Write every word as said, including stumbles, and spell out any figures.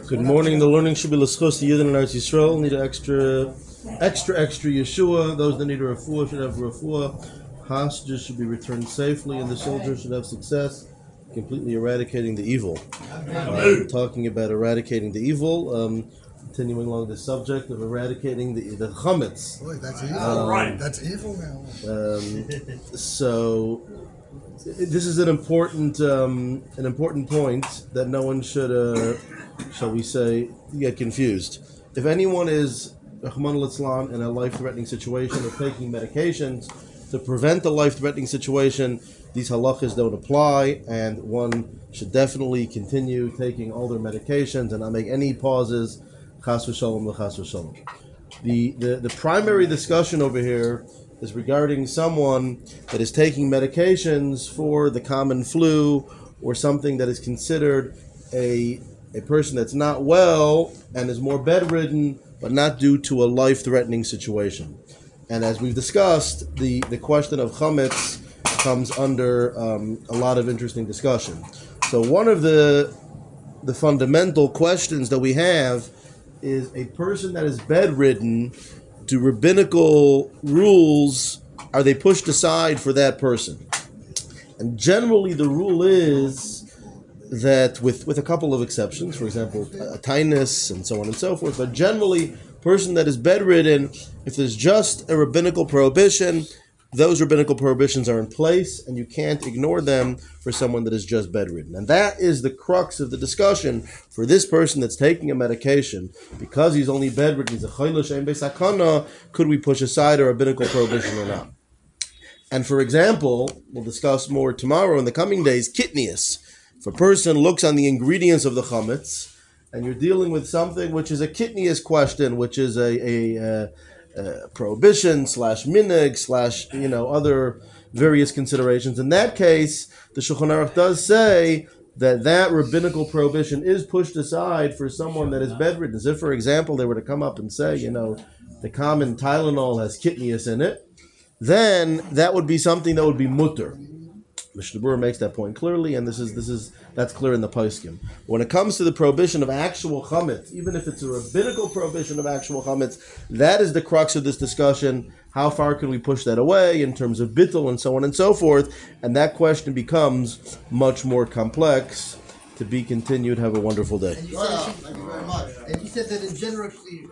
Good morning. The learning should be l'schus Yidden in Eretz Yisrael. Need an extra, extra, extra Yeshua. Those that need a refuah should have refuah. Hostages should be returned safely, and the soldiers should have success, completely eradicating the evil. Uh, talking about eradicating the evil. Um, continuing along the subject of eradicating the the chametz. Boy, that's evil. Um, right. That's evil now. Um, so. This is an important, um, an important point that no one should, uh, shall we say, get confused. If anyone is, Rahman al-Islam, in a life-threatening situation or taking medications to prevent a life-threatening situation, these halachas don't apply, and one should definitely continue taking all their medications and not make any pauses. Chas v'shalom l'chas v'shalom. The, the the primary discussion over here is regarding someone that is taking medications for the common flu or something that is considered a a person that's not well and is more bedridden, but not due to a life-threatening situation. And as we've discussed, the, the question of chametz comes under um, a lot of interesting discussion. So one of the the fundamental questions that we have is a person that is bedridden. Do rabbinical rules, are they pushed aside for that person? And generally the rule is that, with, with a couple of exceptions, for example, a tinus and so on and so forth, but generally, person that is bedridden, if there's just a rabbinical prohibition, those rabbinical prohibitions are in place, and you can't ignore them for someone that is just bedridden. And that is the crux of the discussion for this person that's taking a medication. Because he's only bedridden, he's a chayla she'en b'sakana, could we push aside a rabbinical prohibition or not? And for example, we'll discuss more tomorrow in the coming days, kitnius. If a person looks on the ingredients of the chametz, and you're dealing with something which is a kitnius question, which is a... a uh, Uh, prohibition slash minhag slash you know other various considerations. In that case, the Shulchan Aruch does say that that rabbinical prohibition is pushed aside for someone that is bedridden. As if, for example, they were to come up and say, you know, the common Tylenol has kitnius in it, then that would be something that would be mutter. Mishnah Berurah makes that point clearly, and this is this is that's clear in the poskim. When it comes to the prohibition of actual chametz, even if it's a rabbinical prohibition of actual chametz, that is the crux of this discussion. How far can we push that away in terms of bittul and so on and so forth? And that question becomes much more complex. To be continued. Have a wonderful day. And you said, thank you very much. And you said that in generally.